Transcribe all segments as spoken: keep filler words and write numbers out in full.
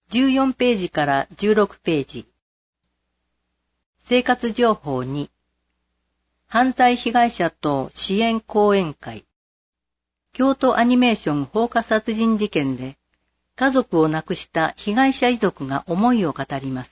じゅうよんページからじゅうろくページ。生活情報に、犯罪被害者等支援講演会。京都アニメーション放火殺人事件で、家族を亡くした被害者遺族が思いを語ります。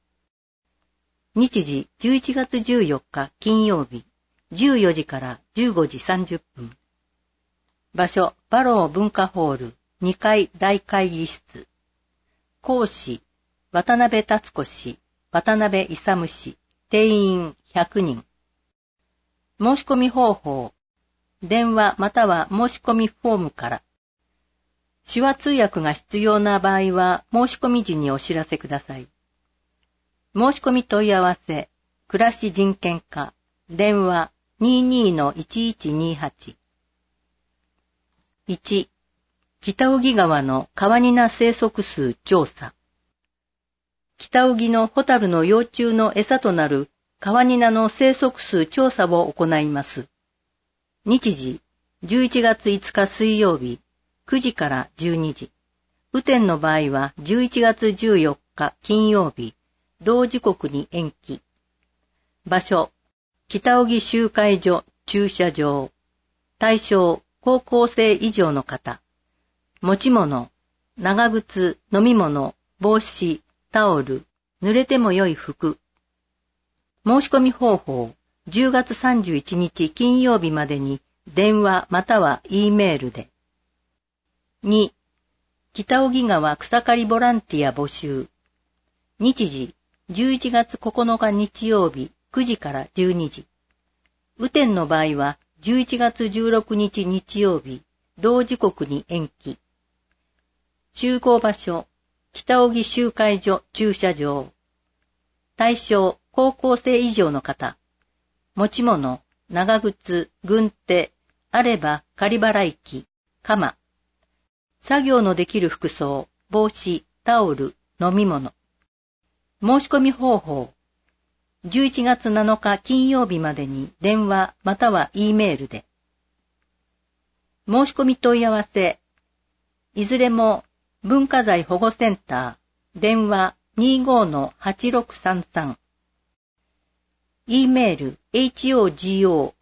日時じゅういちがつじゅうよっか金曜日、じゅうよじからじゅうごじさんじゅっぷん。場所、バロー文化ホールにかい大会議室。講師、渡辺達子氏、渡辺勇氏、定員ひゃくにん。申し込み方法、電話または申し込みフォームから。手話通訳が必要な場合は申し込み時にお知らせください。申し込み問い合わせ、暮らし人権課、電話 にじゅうにのいちいちにはち。いち. 北荻川のカワニナ生息数調査。北荻のホタルの幼虫の餌となるカワニナの生息数調査を行います。日時、じゅういちがついつか水曜日、くじからじゅうにじ。雨天の場合はじゅういちがつじゅうよっか金曜日、同時刻に延期。場所、北荻集会所駐車場。対象、高校生以上の方。持ち物、長靴、飲み物、帽子、タオル、濡れても良い服。申し込み方法、じゅうがつさんじゅういちにち金曜日までに電話または E メールで。に. 北荻川草刈りボランティア募集。日時、じゅういちがつここのか日曜日くじからじゅうにじ。雨天の場合はじゅういちがつじゅうろくにち日曜日、同時刻に延期。集合場所、北荻集会所駐車場。対象、高校生以上の方。持ち物、長靴、軍手、あれば仮払い機、鎌。作業のできる服装、帽子、タオル、飲み物。申し込み方法。じゅういちがつなのか金曜日までに電話または E メールで。申し込み問い合わせ。いずれも文化財保護センター、電話 にじゅうごのはちろくさんさん。E メール ホゴ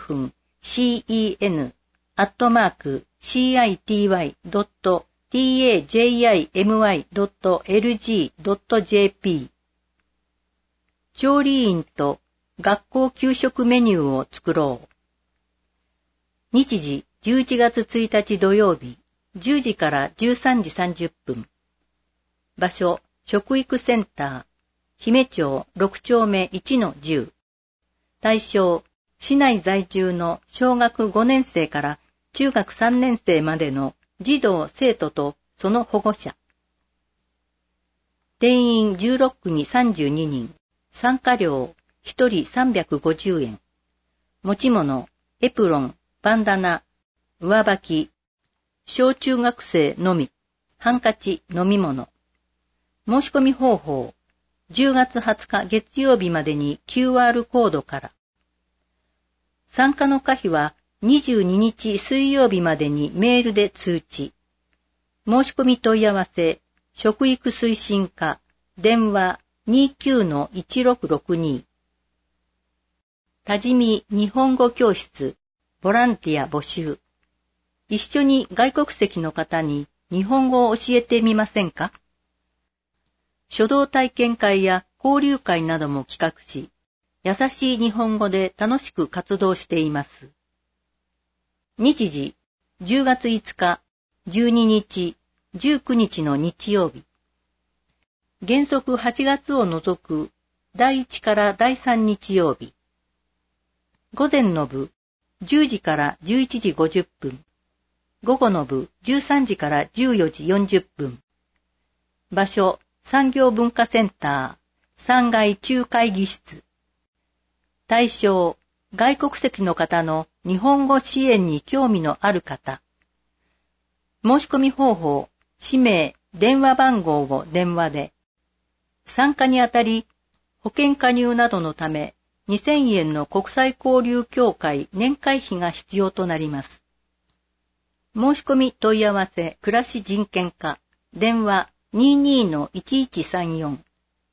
-cen アットマーク シーアイティーワイ ドット タジムイ ドット エルジー ドット ジェーピー。調理員と学校給食メニューを作ろう。日時じゅういちがつついたち土曜日、じゅうじからじゅうさんじさんじゅっぷん。場所、食育センター、姫町ろくちょうめいちのじゅう。対象、市内在住の小学ごねんせいから中学さんねんせいまでの児童生徒とその保護者。定員じゅうろっくにさんじゅうににん。参加料ひとりさんびゃくごじゅうえん。持ち物、エプロン、バンダナ、上履き、小中学生のみ、ハンカチ、飲み物。申し込み方法、じゅうがつはつか月曜日までに キューアール コードから。参加の可否はにじゅうににち水曜日までにメールで通知。申し込み問い合わせ、食育推進課、電話 にじゅうきゅうのいちろくろくに。多治見日本語教室、ボランティア募集。一緒に外国籍の方に日本語を教えてみませんか？書道体験会や交流会なども企画し、優しい日本語で楽しく活動しています。日時、じゅうがついつか、じゅうににち、じゅうくにちの日曜日。原則はちがつを除くだいいちからだいさん日曜日。午前の部、じゅうじからじゅういちじごじゅっぷん。午後の部、じゅうさんじからじゅうよじよんじゅっぷん。場所、産業文化センター、さんがい中会議室。対象、外国籍の方の日本語支援に興味のある方。申し込み方法、氏名、電話番号を電話で。参加にあたり、保険加入などのため、にせんえんの国際交流協会年会費が必要となります。申し込み問い合わせ暮らし人権課、電話にじゅうにのいちいちさんよん。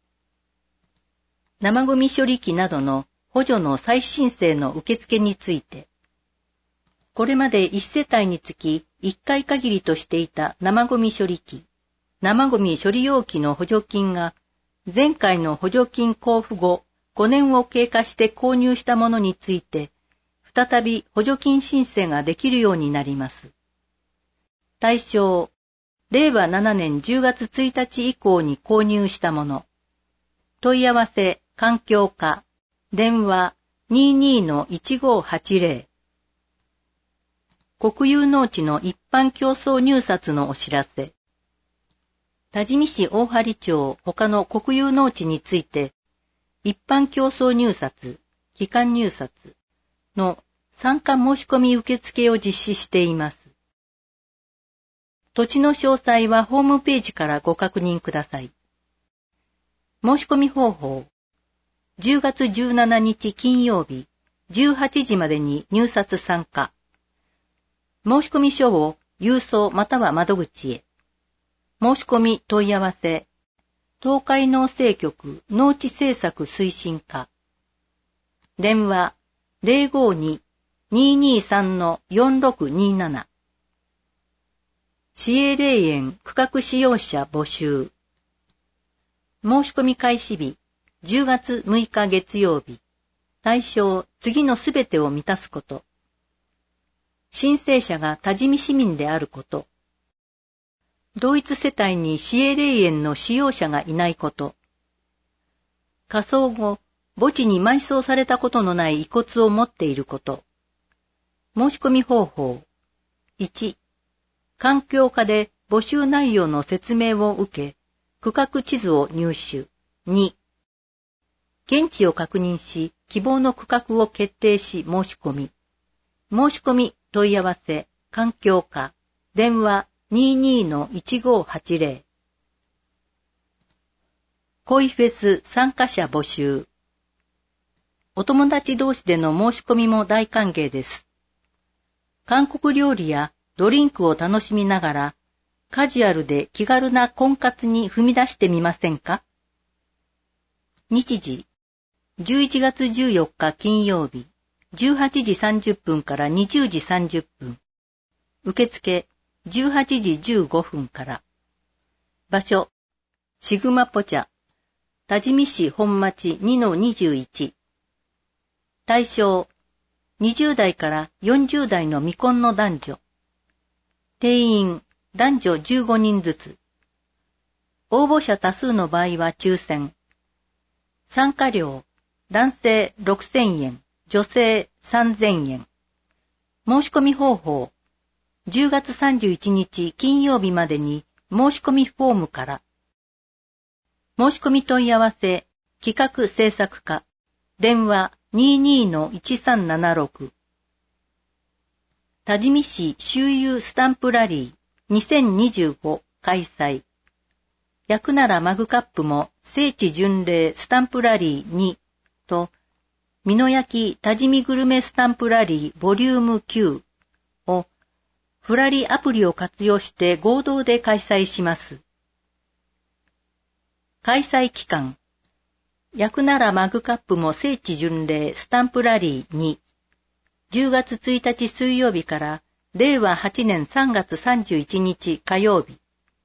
生ゴミ処理機などの補助の再申請の受付について、これまでいち世帯につきいっかい限りとしていた生ゴミ処理機、生ゴミ処理容器の補助金が、前回の補助金交付後ごねんを経過して購入したものについて、再び補助金申請ができるようになります。対象、れいわななねんじゅうがつついたち以降に購入したもの。問い合わせ、環境課、電話 にじゅうにのいちごはちぜろ。国有農地の一般競争入札のお知らせ。多治見市大針町他の国有農地について、一般競争入札、期間入札の参加申し込み受付を実施しています。土地の詳細はホームページからご確認ください。申し込み方法。じゅうがつじゅうしちにち金曜日じゅうはちじまでに入札参加。申し込み書を郵送または窓口へ。申し込み問い合わせ。東海農政局農地政策推進課。電話 ゼロごに にーにーさん よんろくにーなな。市営霊園区画使用者募集。申し込み開始日、じゅうがつむいか月曜日。対象、次のすべてを満たすこと。申請者が多治見市民であること。同一世帯に市営霊園の使用者がいないこと。火葬後、墓地に埋葬されたことのない遺骨を持っていること。申し込み方法。いち、環境課で募集内容の説明を受け、区画地図を入手。に、現地を確認し、希望の区画を決定し申し込み。申し込み問い合わせ、環境課、電話 にじゅうにのいちごはちぜろ。恋フェス参加者募集。お友達同士での申し込みも大歓迎です。韓国料理やドリンクを楽しみながら、カジュアルで気軽な婚活に踏み出してみませんか？日時、じゅういちがつじゅうよっか金曜日、じゅうはちじさんじゅっぷんからにじゅうじさんじゅっぷん。受付、じゅうはちじじゅうごふんから。場所、シグマポチャ、多治見市本町 にのにじゅういち。対象、にじゅうだいからよんじゅうだいの未婚の男女。定員、男女じゅうごにんずつ。応募者多数の場合は抽選。参加料、男性ろくせんえん、女性さんぜんえん。申し込み方法、じゅうがつさんじゅういちにち金曜日までに申し込みフォームから。申し込み問い合わせ、企画制作課、電話 にじゅうにのいちさんななろく。多治見市周遊スタンプラリーにせんにじゅうご開催。焼くならマグカップも聖地巡礼スタンプラリーにと、美濃焼多治見グルメスタンプラリーボリュームきゅうをフラリアプリを活用して合同で開催します。開催期間、焼くならマグカップも聖地巡礼スタンプラリーに、じゅうがつついたち水曜日かられいわはちねんさんがつさんじゅういちにち火曜日。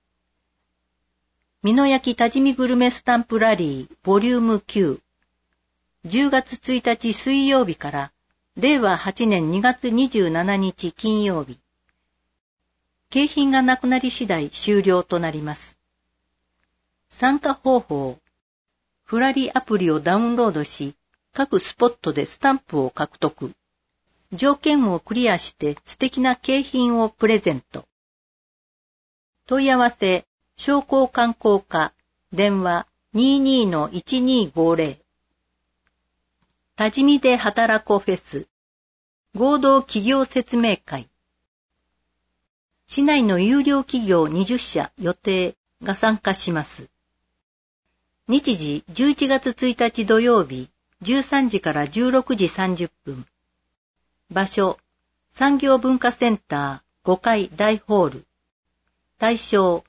美濃焼多治見グルメスタンプラリーボリュームきゅう。じゅうがつついたち水曜日かられいわはちねんにがつにじゅうしちにち金曜日。景品がなくなり次第終了となります。参加方法。フラリアプリをダウンロードし、各スポットでスタンプを獲得。条件をクリアして素敵な景品をプレゼント。問い合わせ、商工観光課、電話 にじゅうにのいちにーごぜろ。多治見で働こフェス。合同企業説明会。市内の有料企業にじゅっしゃ予定が参加します。日時じゅういちがつついたち土曜日、じゅうさんじからじゅうろくじさんじゅっぷん。場所、産業文化センターごかい大ホール。対象、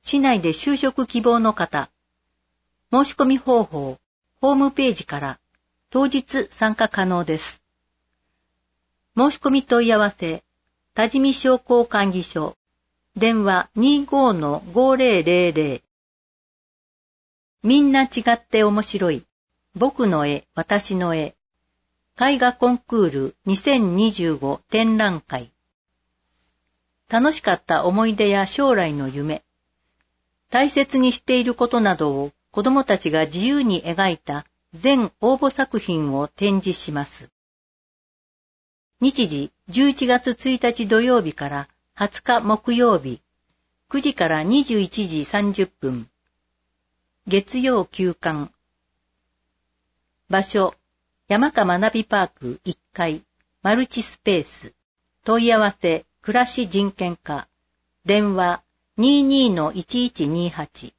市内で就職希望の方、申し込み方法、ホームページから当日参加可能です。申し込み問い合わせ、多治見商工会議所、電話 にじゅうごのごぜろぜろぜろ。みんな違って面白い。僕の絵、私の絵。絵画コンクールにせんにじゅうご展覧会。楽しかった思い出や将来の夢。大切にしていることなどを子どもたちが自由に描いた全応募作品を展示します。日時じゅういちがつついたち土曜日からはつか木曜日、くじからにじゅういちじさんじゅっぷん。月曜休館。場所、山家学びパークいっかい、マルチスペース。問い合わせ、暮らし人権課。電話 にじゅうにのいちいちにはち。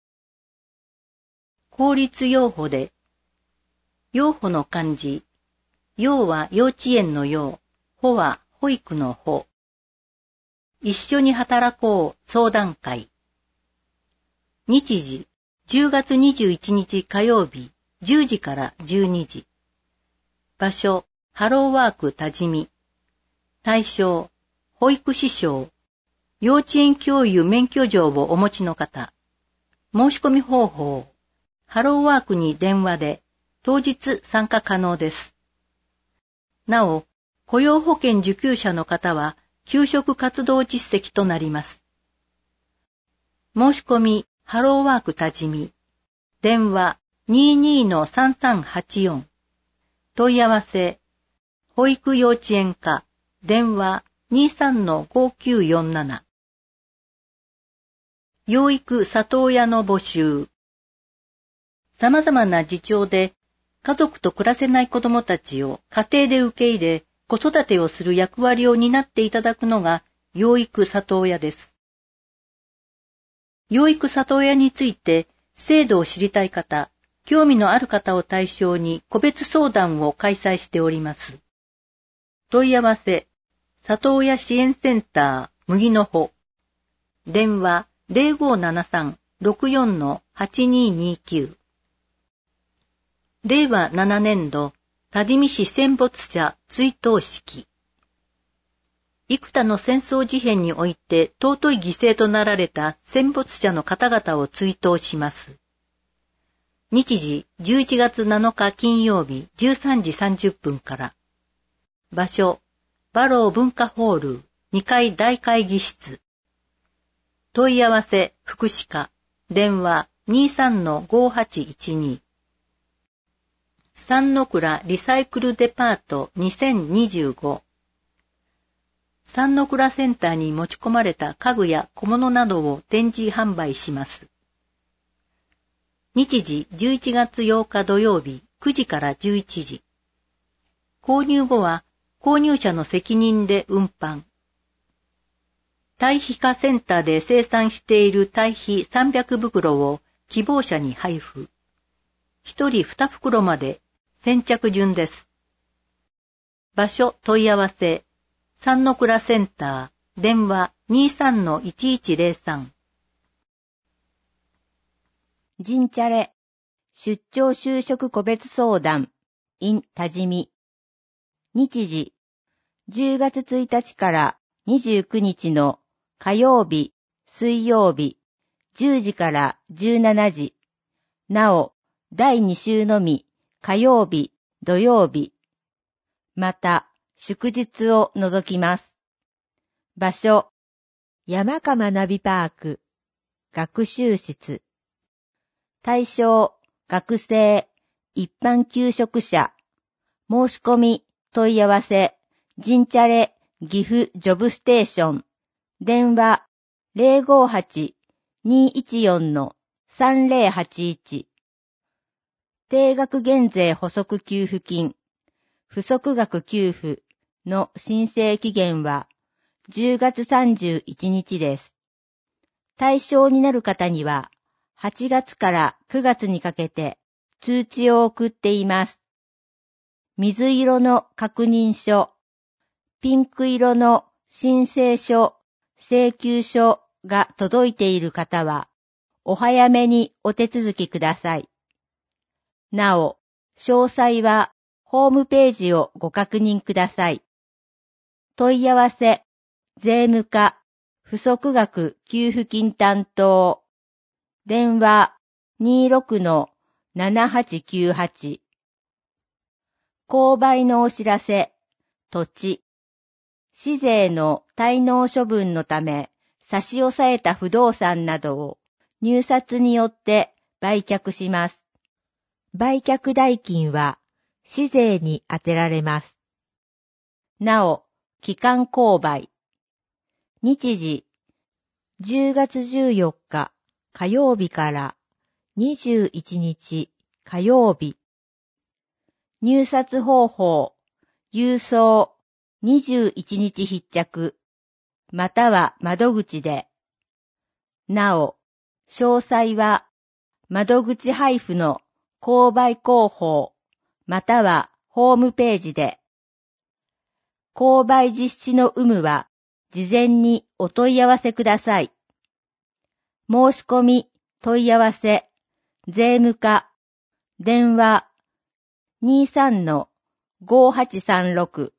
公立養護で、養護の漢字、養は幼稚園の養、保は保育の保。一緒に働こう相談会。日時、じゅうがつにじゅういちにち火曜日、じゅうじからじゅうにじ。場所、ハローワーク多治見。対象、保育士証、幼稚園教諭免許状をお持ちの方。申し込み方法、ハローワークに電話で、当日参加可能です。なお、雇用保険受給者の方は、求職活動実績となります。申し込み、ハローワーク多治見。電話 にじゅうにのさんさんはちよん。問い合わせ、保育幼稚園課。電話 にじゅうさんのごきゅうよんなな。養育里親の募集。様々な事情で家族と暮らせない子どもたちを家庭で受け入れ、子育てをする役割を担っていただくのが養育里親です。養育里親について制度を知りたい方、興味のある方を対象に個別相談を開催しております。問い合わせ、里親支援センター麦の穂。電話 ゼロごーななさん ろくよんのはちにーにーきゅう。れいわななねんど多治見市戦没者追悼式。幾多の戦争事変において尊い犠牲となられた戦没者の方々を追悼します。日時じゅういちがつなのか金曜日じゅうさんじさんじゅっぷんから。場所、バロー文化ホールにかい大会議室。問い合わせ、福祉課。電話 にじゅうさんのごはちいちに。三の倉リサイクルデパートにせんにじゅうご。三の倉センターに持ち込まれた家具や小物などを展示販売します。日時じゅういちがつようか土曜日くじからじゅういちじ。購入後は購入者の責任で運搬。堆肥化センターで生産している堆肥さんびゃくぶくろを希望者に配布。一人にふくろまで先着順です。場所問い合わせ、三の倉センター、電話 にじゅうさんのいちいちぜろさん。 ジンチャレ、出張就職個別相談、in 多治見。日時、じゅうがつついたちからにじゅうくにちの火曜日、水曜日、じゅうじからじゅうしちじ。なお、だいに週のみ、火曜日、土曜日。また、祝日を除きます。場所、山家学びパーク、学習室。対象、学生、一般求職者。申し込み、問い合わせ、ジンチャレ、岐阜ジョブステーション。電話、ゼロごーはち にーいちよんのさんぜろはちいち。定額減税補足給付金、不足額給付の申請期限はじゅうがつさんじゅういちにちです。対象になる方にははちがつからくがつにかけて通知を送っています。水色の確認書、ピンク色の申請書、請求書が届いている方は、お早めにお手続きください。なお、詳細はホームページをご確認ください。問い合わせ、税務課、不足額給付金担当、電話 にじゅうろくのななはちきゅうはち。購買のお知らせ、土地、市税の滞納処分のため差し押さえた不動産などを入札によって売却します。売却代金は市税に充てられます。なお、期間購買。日時、じゅうがつじゅうよっか火曜日からにじゅういちにち火曜日。入札方法、郵送、にじゅういちにち必着、または窓口で。なお、詳細は窓口配布の購買広報、またはホームページで。購買実施の有無は事前にお問い合わせください。申し込み、問い合わせ、税務課、電話 にじゅうさんのごはちさんろく。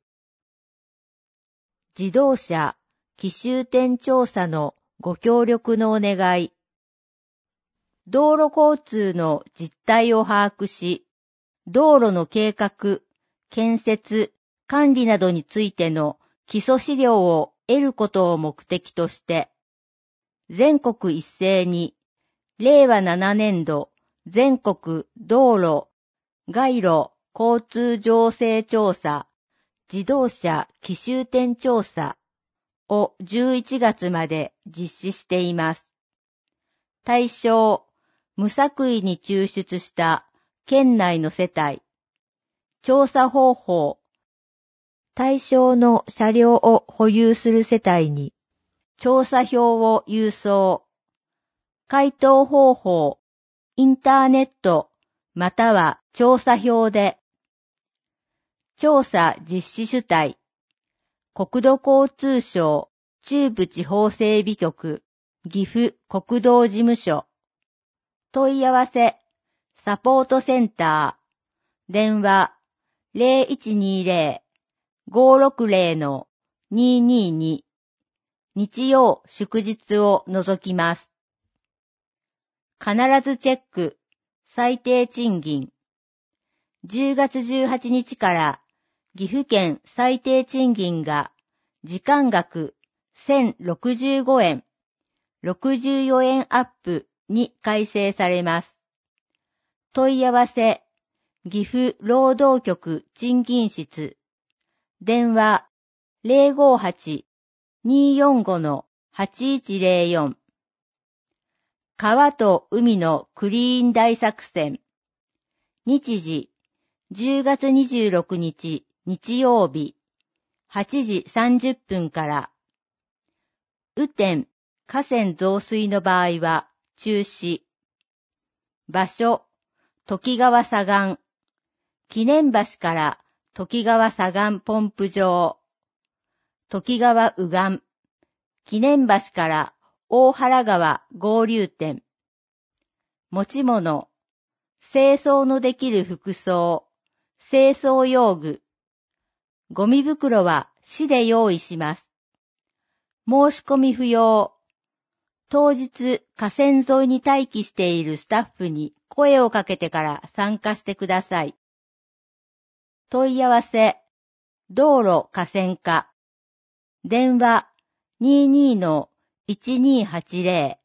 自動車、奇襲点調査のご協力のお願い。道路交通の実態を把握し、道路の計画、建設、管理などについての基礎資料を得ることを目的として、全国一斉に、れいわななねんど全国道路、街路、交通情勢調査、自動車奇襲点調査をじゅういちがつまで実施しています。対象、無作為に抽出した県内の世帯。調査方法、対象の車両を保有する世帯に調査票を郵送。回答方法、インターネットまたは調査票で。調査実施主体、国土交通省中部地方整備局岐阜国道事務所。問い合わせ、サポートセンター、電話 ゼロいちにゼロ ごろくゼロ のににに。日曜祝日を除きます。必ずチェック、最低賃金。じゅうがつじゅうはちにちから岐阜県最低賃金が時間額せんろくじゅうごえん、ろくじゅうよえんアップに改正されます。問い合わせ、岐阜労働局賃金室、電話 ゼロごはち によんご のはちいちゼロよん。川と海のクリーン大作戦。日時、じゅうがつにじゅうろくにち日曜日、はちじさんじゅっぷんから。雨天、河川増水の場合は中止。場所、時川左岸。記念橋から時川左岸ポンプ場。時川右岸。記念橋から大原川合流点。持ち物、清掃のできる服装、清掃用具。ゴミ袋は市で用意します。申し込み不要。当日河川沿いに待機しているスタッフに声をかけてから参加してください。問い合わせ、道路河川課。電話 にじゅうにのいちにはちゼロ。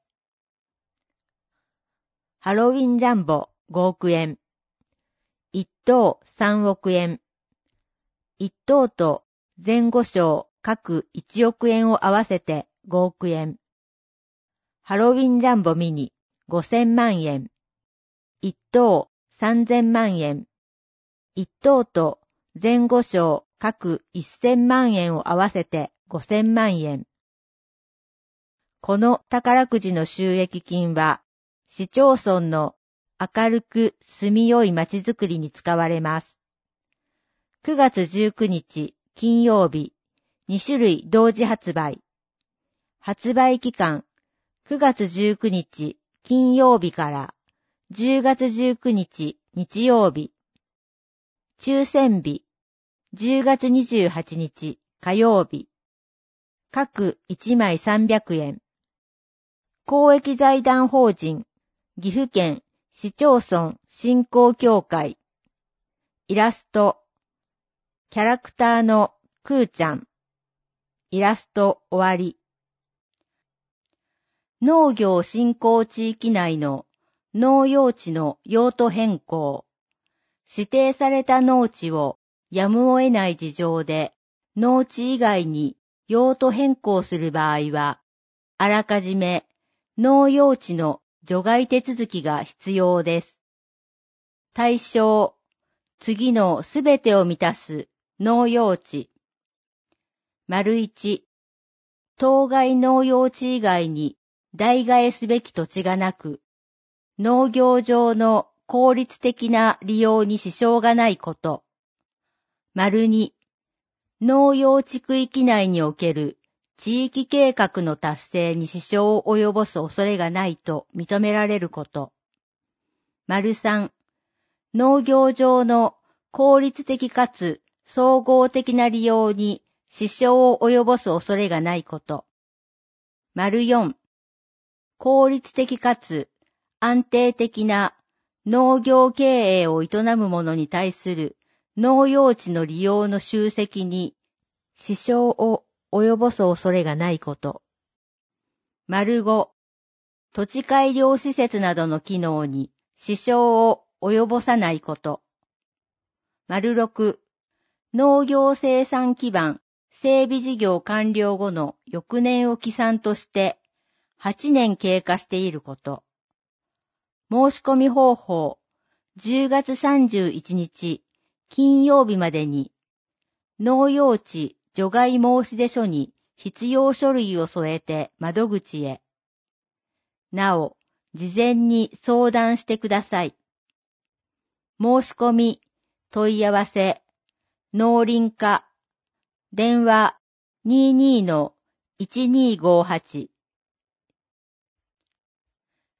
ハロウィンジャンボごおくえん。一等さんおくえん。一等と前後賞各いちおくえんを合わせてごおくえん。ハロウィンジャンボミニごせんまんえん。一等さんぜんまんえん。一等と前後賞各せんまんえんを合わせてごせんまんえん。この宝くじの収益金は、市町村の明るく住みよいまちづくりに使われます。くがつじゅうくにち金曜日、にしゅるい同時発売。発売期間くがつじゅうくにち金曜日からじゅうがつじゅうくにち日曜日。抽選日じゅうがつにじゅうはちにち火曜日。各いちまいさんびゃくえん。公益財団法人岐阜県市町村振興協会。イラストキャラクターのくーちゃん。イラスト終わり。農業振興地域内の農用地の用途変更。指定された農地をやむを得ない事情で農地以外に用途変更する場合は、あらかじめ農用地の除外手続きが必要です。対象、次のすべてを満たす農用地。丸一、当該農用地以外に代替えすべき土地がなく、農業上の効率的な利用に支障がないこと。丸二、農用地区域内における地域計画の達成に支障を及ぼす恐れがないと認められること。丸三、農業上の効率的かつ総合的な利用に支障を及ぼす恐れがないこと。丸四、効率的かつ安定的な農業経営を営む者に対する農用地の利用の集積に支障を及ぼす恐れがないこと。丸五、土地改良施設などの機能に支障を及ぼさないこと。丸六、農業生産基盤整備事業完了後の翌年を起算としてはちねん経過していること。申し込み方法、じゅうがつさんじゅういちにち金曜日までに農用地除外申出書に必要書類を添えて窓口へ。なお、事前に相談してください。申し込み、問い合わせ、農林課、電話 にじゅうにのいちにーごーはち